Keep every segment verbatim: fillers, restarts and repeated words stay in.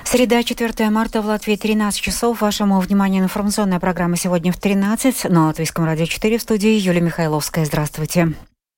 Среда, четвёртого марта, в Латвии тринадцать часов. Вашему вниманию информационная программа сегодня в тринадцать на Латвийском радио четыре, в студии Юлия Михайловская. Здравствуйте.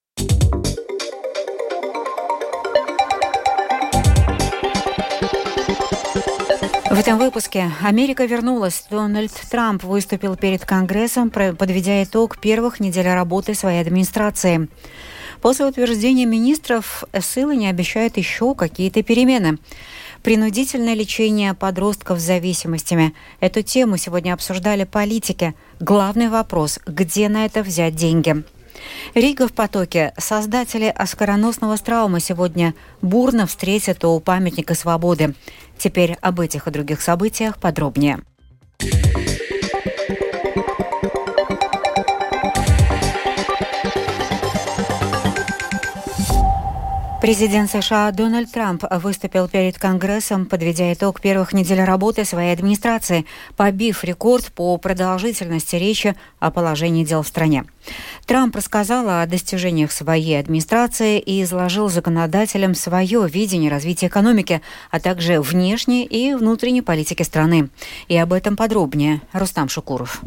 В этом выпуске Америка вернулась. Дональд Трамп выступил перед Конгрессом, подведя итог первых недель работы своей администрации. После утверждения министров ссылы не обещают еще какие-то перемены. Принудительное лечение подростков с зависимостями. Эту тему сегодня обсуждали политики. Главный вопрос – где на это взять деньги? Рига в потоке. Создатели оскароносного Страума сегодня бурно встретят у памятника свободы. Теперь об этих и других событиях подробнее. Президент США Дональд Трамп выступил перед Конгрессом, подведя итог первых недель работы своей администрации, побив рекорд по продолжительности речи о положении дел в стране. Трамп рассказал о достижениях своей администрации и изложил законодателям свое видение развития экономики, а также внешней и внутренней политики страны. И об этом подробнее Рустам Шукуров.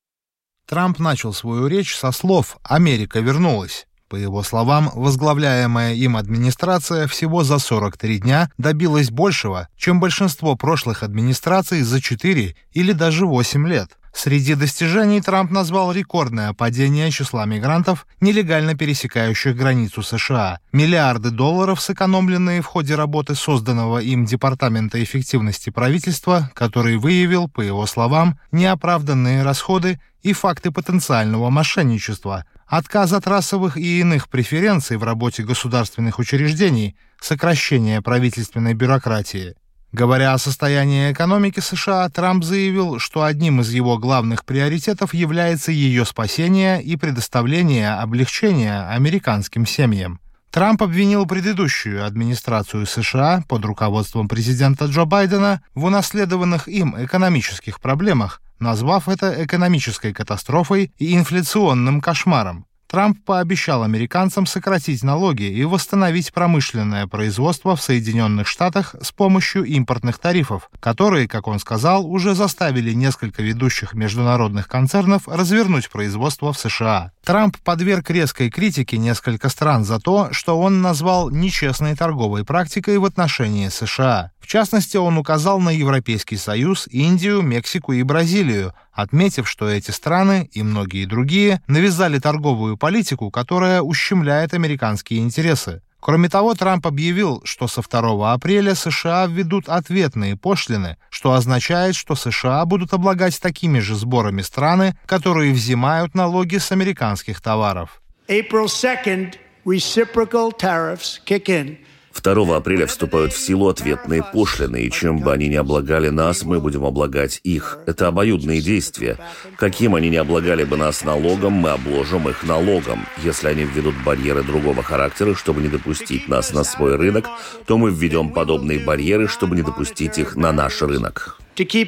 Трамп начал свою речь со слов «Америка вернулась». По его словам, возглавляемая им администрация всего за сорок три дня добилась большего, чем большинство прошлых администраций за четыре или даже восемь лет. Среди достижений Трамп назвал рекордное падение числа мигрантов, нелегально пересекающих границу США, миллиарды долларов, сэкономленные в ходе работы созданного им Департамента эффективности правительства, который выявил, по его словам, неоправданные расходы и факты потенциального мошенничества, отказ от расовых и иных преференций в работе государственных учреждений, сокращение правительственной бюрократии. Говоря о состоянии экономики США, Трамп заявил, что одним из его главных приоритетов является ее спасение и предоставление облегчения американским семьям. Трамп обвинил предыдущую администрацию США под руководством президента Джо Байдена в унаследованных им экономических проблемах, назвав это экономической катастрофой и инфляционным кошмаром. Трамп пообещал американцам сократить налоги и восстановить промышленное производство в Соединенных Штатах с помощью импортных тарифов, которые, как он сказал, уже заставили несколько ведущих международных концернов развернуть производство в США. Трамп подверг резкой критике несколько стран за то, что он назвал нечестной торговой практикой в отношении США. В частности, он указал на Европейский Союз, Индию, Мексику и Бразилию, отметив, что эти страны и многие другие навязали торговую политику, которая ущемляет американские интересы. Кроме того, Трамп объявил, что со второго апреля США введут ответные пошлины, что означает, что США будут облагать такими же сборами страны, которые взимают налоги с американских товаров. April second, reciprocal tariffs kick in. второго апреля вступают в силу ответные пошлины, и чем бы они ни облагали нас, мы будем облагать их. Это обоюдные действия. Каким они ни облагали бы нас налогом, мы обложим их налогом. Если они введут барьеры другого характера, чтобы не допустить нас на свой рынок, то мы введем подобные барьеры, чтобы не допустить их на наш рынок.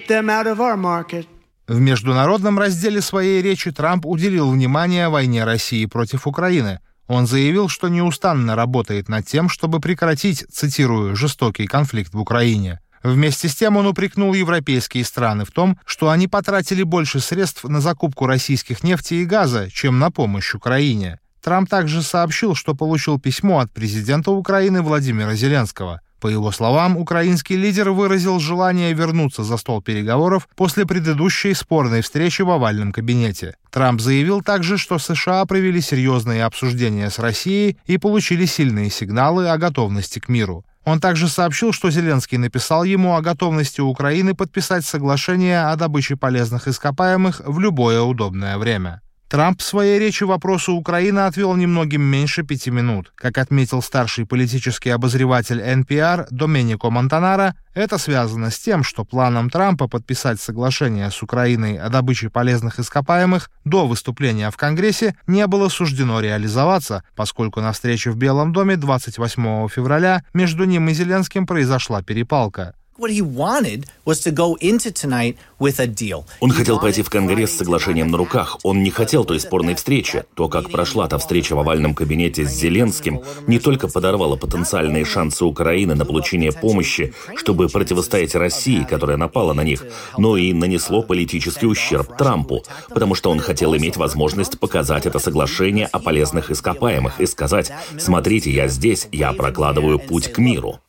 В международном разделе своей речи Трамп уделил внимание войне России против Украины. Он заявил, что неустанно работает над тем, чтобы прекратить, цитирую, «жестокий конфликт в Украине». Вместе с тем он упрекнул европейские страны в том, что они потратили больше средств на закупку российских нефти и газа, чем на помощь Украине. Трамп также сообщил, что получил письмо от президента Украины Владимира Зеленского. По его словам, украинский лидер выразил желание вернуться за стол переговоров после предыдущей спорной встречи в овальном кабинете. Трамп заявил также, что США провели серьезные обсуждения с Россией и получили сильные сигналы о готовности к миру. Он также сообщил, что Зеленский написал ему о готовности Украины подписать соглашение о добыче полезных ископаемых в любое удобное время. Трамп в своей речи вопросу Украины отвел немногим меньше пяти минут. Как отметил старший политический обозреватель эн пи ар Доменико Монтанара, это связано с тем, что планом Трампа подписать соглашение с Украиной о добыче полезных ископаемых до выступления в Конгрессе не было суждено реализоваться, поскольку на встрече в Белом доме двадцать восьмого февраля между ним и Зеленским произошла перепалка. Он хотел пойти в Конгресс с соглашением на руках. Он не хотел той спорной встречи. То, как прошла та встреча в овальном кабинете с Зеленским, не только подорвала потенциальные шансы Украины на получение помощи, чтобы противостоять России, которая напала на них, но и нанесло политический ущерб Трампу, потому что он хотел иметь возможность показать это соглашение о полезных ископаемых и сказать: «Смотрите, я здесь, я прокладываю путь к миру».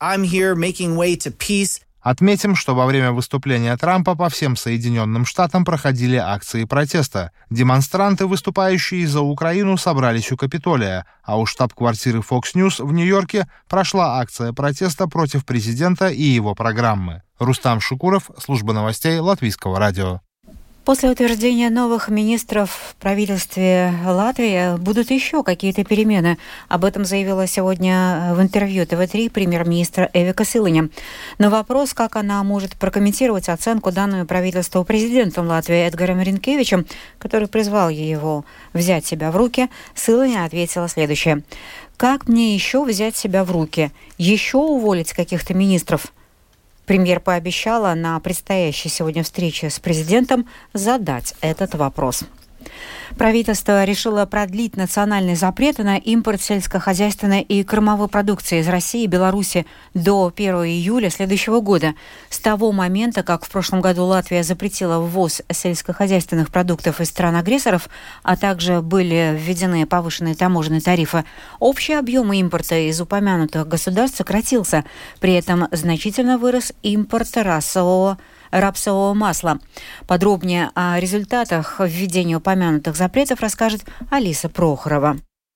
Отметим, что во время выступления Трампа по всем Соединенным Штатам проходили акции протеста. Демонстранты, выступающие за Украину, собрались у Капитолия, а у штаб-квартиры Fox News в Нью-Йорке прошла акция протеста против президента и его программы. Рустам Шукуров, служба новостей Латвийского радио. После утверждения новых министров в правительстве Латвии будут еще какие-то перемены. Об этом заявила сегодня в интервью тэ вэ три премьер-министр Эвика Силаņa. На вопрос, как она может прокомментировать оценку, данную правительству президентом Латвии Эдгаром Ринкевичем, который призвал его взять себя в руки, Силаņa ответила следующее. «Как мне еще взять себя в руки? Еще уволить каких-то министров?» Премьер пообещала на предстоящей сегодня встрече с президентом задать этот вопрос. Правительство решило продлить национальный запрет на импорт сельскохозяйственной и кормовой продукции из России и Беларуси до первого июля следующего года. С того момента, как в прошлом году Латвия запретила ввоз сельскохозяйственных продуктов из стран-агрессоров, а также были введены повышенные таможенные тарифы, общий объем импорта из упомянутых государств сократился. При этом значительно вырос импорт расового рапсового масла. Подробнее о результатах введения упомянутых запретов расскажет Алиса Прохорова.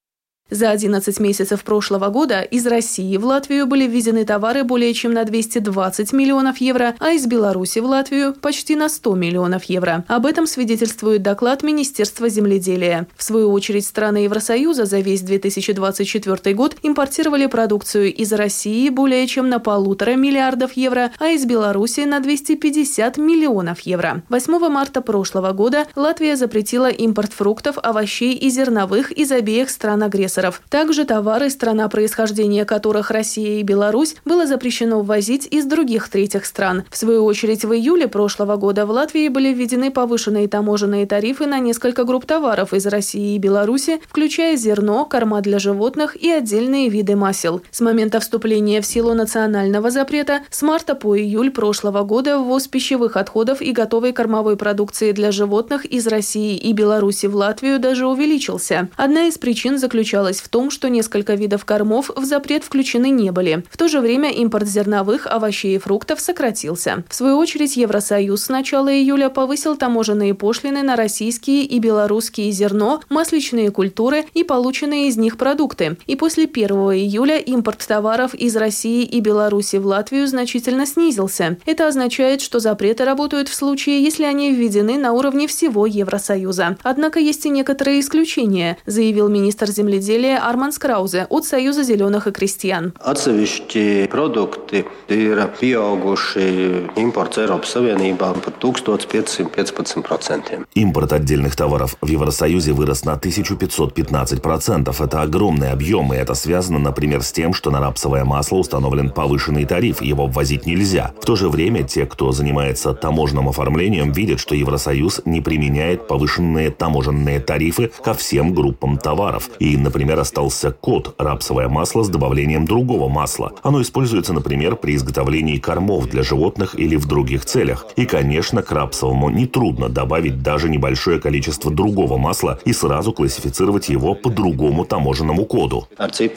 За одиннадцать месяцев прошлого года из России в Латвию были ввезены товары более чем на двести двадцать миллионов евро, а из Беларуси в Латвию почти на сто миллионов евро. Об этом свидетельствует доклад Министерства земледелия. В свою очередь, страны Евросоюза за весь две тысячи двадцать четвёртый год импортировали продукцию из России более чем на полутора миллиардов евро, а из Беларуси на двести пятьдесят миллионов евро. восьмого марта прошлого года Латвия запретила импорт фруктов, овощей и зерновых из обеих стран-агрессоров. Также товары, страна происхождения которых Россия и Беларусь, было запрещено ввозить из других третьих стран. В свою очередь, в июле прошлого года в Латвии были введены повышенные таможенные тарифы на несколько групп товаров из России и Беларуси, включая зерно, корма для животных и отдельные виды масел. С момента вступления в силу национального запрета с марта по июль прошлого года ввоз пищевых отходов и готовой кормовой продукции для животных из России и Беларуси в Латвию даже увеличился. Одна из причин заключалась в том, что несколько видов кормов в запрет включены не были. В то же время импорт зерновых, овощей и фруктов сократился. В свою очередь, Евросоюз с начала июля повысил таможенные пошлины на российские и белорусские зерно, масличные культуры и полученные из них продукты. И после первого июля импорт товаров из России и Беларуси в Латвию значительно снизился. Это означает, что запреты работают в случае, если они введены на уровне всего Евросоюза. Однако есть и некоторые исключения, заявил министр земледелия Арманс Краузе от Союза зеленых и крестьян. Atsevišķi produkti ir pieauguši imports Eiropas Savienībā par тысячу пятьсот пятнадцать процентов. Импорт отдельных товаров в Евросоюзе вырос на тысячу пятьсот пятнадцать процентов. Это огромный объем, и это связано, например, с тем, что на рапсовое масло установлен повышенный тариф, его ввозить нельзя. В то же время те, кто занимается таможенным оформлением, видят, что Евросоюз не применяет повышенные таможенные тарифы ко всем группам товаров. И, например, остался код «рапсовое масло» с добавлением другого масла. Оно используется, например, при изготовлении кормов для животных или в других целях. И, конечно, к рапсовому нетрудно добавить даже небольшое количество другого масла и сразу классифицировать его по другому таможенному коду.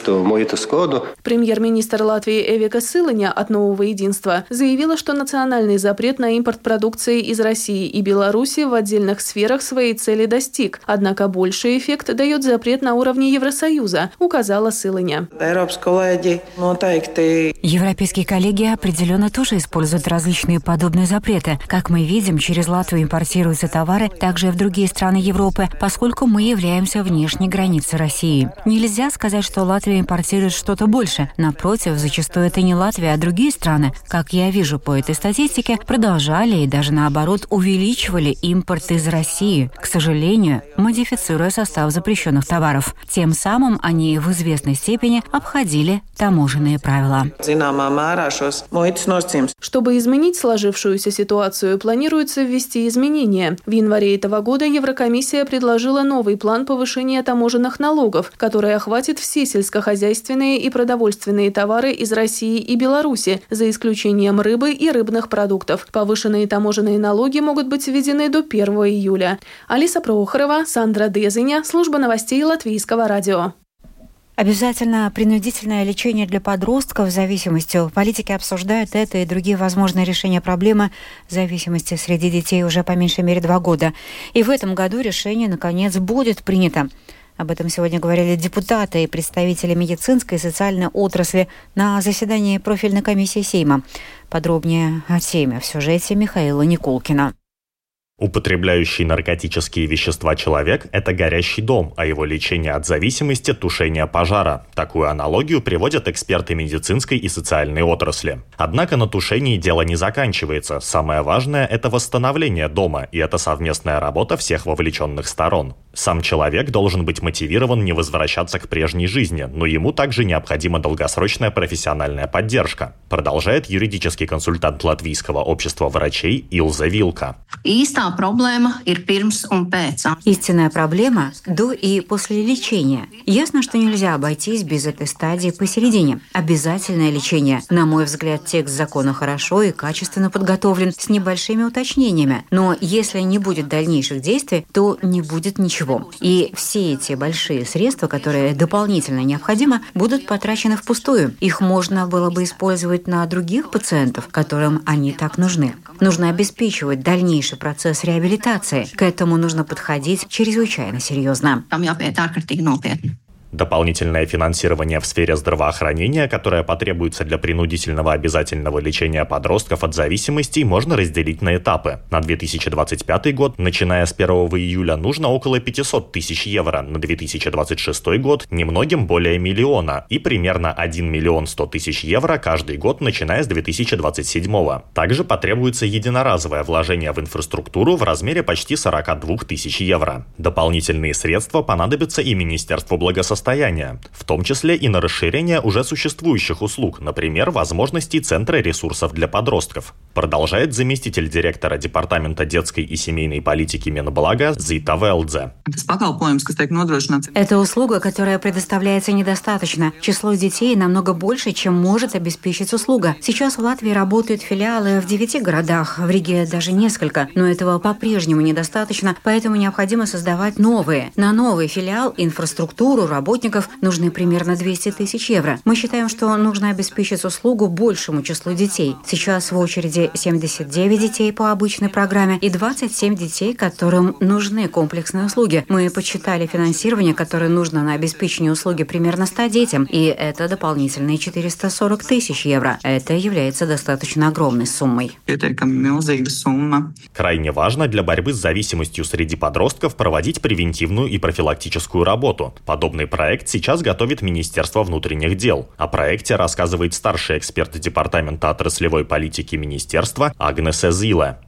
Премьер-министр Латвии Эвика Силаņa от «Нового единства» заявила, что национальный запрет на импорт продукции из России и Беларуси в отдельных сферах своей цели достиг. Однако больший эффект дает запрет на уровне Евросоюза, указала Силаņa. Европейские коллеги определенно тоже используют различные подобные запреты. Как мы видим, через Латвию импортируются товары также и в другие страны Европы, поскольку мы являемся внешней границей России. Нельзя сказать, что Латвия импортирует что-то больше. Напротив, зачастую это не Латвия, а другие страны, как я вижу по этой статистике, продолжали и даже наоборот увеличивали импорт из России, к сожалению, модифицируя состав запрещенных товаров. Тем самым самым они в известной степени обходили таможенные правила. Чтобы изменить сложившуюся ситуацию, планируется ввести изменения. В январе этого года Еврокомиссия предложила новый план повышения таможенных налогов, который охватит все сельскохозяйственные и продовольственные товары из России и Беларуси, за исключением рыбы и рыбных продуктов. Повышенные таможенные налоги могут быть введены до первого июля. Алиса Прохорова, Сандра Дезиня, служба новостей Латвийского радио. Обязательно принудительное лечение для подростков с зависимостью. Политики обсуждают это и другие возможные решения проблемы зависимости среди детей уже по меньшей мере два года. И в этом году решение, наконец, будет принято. Об этом сегодня говорили депутаты и представители медицинской и социальной отрасли на заседании профильной комиссии Сейма. Подробнее о теме в сюжете Михаила Никулкина. Употребляющий наркотические вещества человек – это горящий дом, а его лечение от зависимости – тушение пожара. Такую аналогию приводят эксперты медицинской и социальной отрасли. Однако на тушении дело не заканчивается. Самое важное – это восстановление дома, и это совместная работа всех вовлеченных сторон. Сам человек должен быть мотивирован не возвращаться к прежней жизни, но ему также необходима долгосрочная профессиональная поддержка, продолжает юридический консультант Латвийского общества врачей Илза Вилка. Истинная проблема до и после лечения. Ясно, что нельзя обойтись без этой стадии посередине. Обязательное лечение. На мой взгляд, текст закона хорошо и качественно подготовлен, с небольшими уточнениями. Но если не будет дальнейших действий, то не будет ничего. И все эти большие средства, которые дополнительно необходимы, будут потрачены впустую. Их можно было бы использовать на других пациентов, которым они так нужны. Нужно обеспечивать дальнейший процесс реабилитации. К этому нужно подходить чрезвычайно серьезно. Дополнительное финансирование в сфере здравоохранения, которое потребуется для принудительного обязательного лечения подростков от зависимостей, можно разделить на этапы. На две тысячи двадцать пятый год, начиная с первого июля, нужно около пятьсот тысяч евро, на две тысячи двадцать шестой год немногим более миллиона и примерно один миллион сто тысяч евро каждый год, начиная с две тысячи двадцать седьмого. Также потребуется единоразовое вложение в инфраструктуру в размере почти сорок два тысяч евро. Дополнительные средства понадобятся и Министерству благосостояния, в том числе и на расширение уже существующих услуг, например, возможностей Центра ресурсов для подростков. Продолжает заместитель директора Департамента детской и семейной политики Минблага Зита Велдзе. Это услуга, которая предоставляется недостаточно. Число детей намного больше, чем может обеспечить услуга. Сейчас в Латвии работают филиалы в девяти городах, в Риге даже несколько, но этого по-прежнему недостаточно, поэтому необходимо создавать новые. На новый филиал, инфраструктуру, работу работников нужны примерно двести тысяч евро. Мы считаем, что нужно обеспечить услугу большему числу детей. Сейчас в очереди семьдесят девять детей по обычной программе и двадцать семь детей, которым нужны комплексные услуги. Мы подсчитали финансирование, которое нужно на обеспечение услуги примерно ста детям, и это дополнительные четыреста сорок тысяч евро. Это является достаточно огромной суммой. Крайне важно для борьбы с зависимостью среди подростков проводить превентивную и профилактическую работу. Подобный проект сейчас готовит Министерство внутренних дел. О проекте рассказывает старший эксперт Департамента отраслевой политики Министерства Агнес Зиле.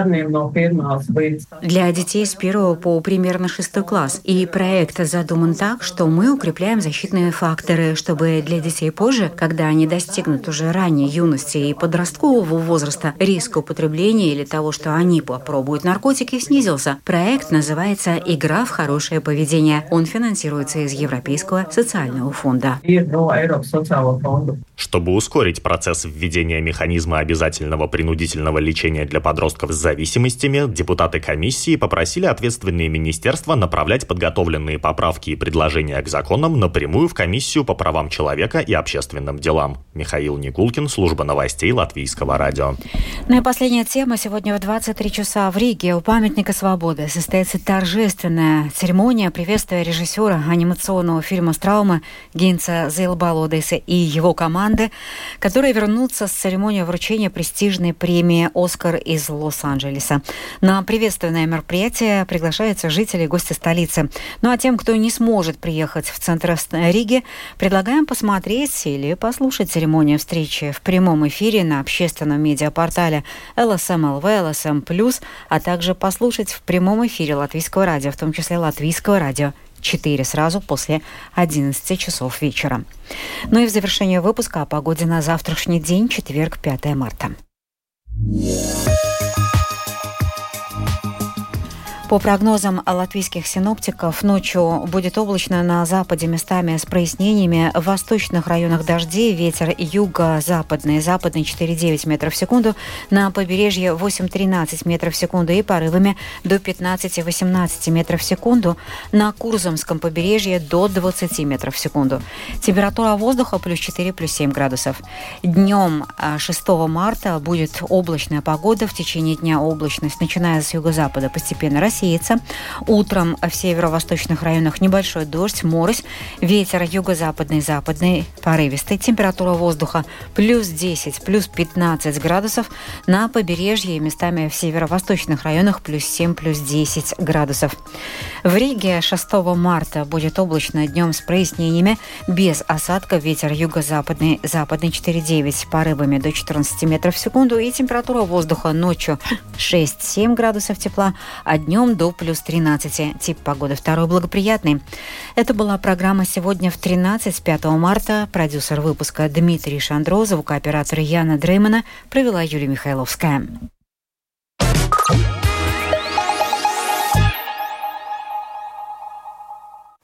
Для детей с первого по примерно шестой класс. И проект задуман так, что мы укрепляем защитные факторы, чтобы для детей позже, когда они достигнут уже ранней юности и подросткового возраста, риск употребления или того, что они попробуют наркотики, снизился. Проект называется «Игра в хорошее поведение». Он финансируется из Европейского социального фонда. Чтобы ускорить процесс введения механизма обязательного принудительного лечения для подростков с зависимостями, депутаты комиссии попросили ответственные министерства направлять подготовленные поправки и предложения к законам напрямую в комиссию по правам человека и общественным делам. Михаил Никулкин, служба новостей Латвийского радио. Ну и последняя тема. Сегодня в двадцать три часа в Риге у памятника свободы состоится торжественная церемония приветствия режиссера анимационного фильма «Страума» Гинца Зейлбалодеса и его команды, которые вернутся с церемонии вручения престижной премии «Оскар» из Лос-Анджелеса. На приветственное мероприятие приглашаются жители и гости столицы. Ну а тем, кто не сможет приехать в центр Риги, предлагаем посмотреть или послушать церемонию встречи в прямом эфире на общественном медиапортале эл эс эм эл ви, эл эс эм плюс, а также послушать в прямом эфире Латвийского радио, в том числе Латвийского радио четыре сразу после одиннадцати часов вечера. Ну и в завершение выпуска о погоде на завтрашний день, четверг, пятое марта. По прогнозам латвийских синоптиков, ночью будет облачно на западе местами с прояснениями. В восточных районах дожди, ветер юго-западный, западный четыре девять метров в секунду, на побережье восемь тринадцать метров в секунду и порывами до пятнадцать восемнадцать метров в секунду, на Курзамском побережье до двадцать метров в секунду. Температура воздуха плюс четыре, плюс семь градусов. Днем шестого марта будет облачная погода, в течение дня облачность, начиная с юго-запада, постепенно рассеивается. Утром в северо-восточных районах небольшой дождь, морось, ветер юго-западный, западный, порывистый. Температура воздуха плюс десять, плюс пятнадцать градусов. На побережье и местами в северо-восточных районах плюс семь, плюс десять градусов. В Риге шестого марта будет облачно, днем с прояснениями, без осадков, ветер юго-западный, западный четыре девять, порывами до четырнадцати метров в секунду. И температура воздуха ночью шесть-семь градусов тепла, а днем до плюс тринадцати. Тип погоды второй благоприятный. Это была программа «Сегодня в тринадцать», пятого марта. Продюсер выпуска Дмитрий Шандро, звукооператор Яна Дреймана, провела Юлия Михайловская.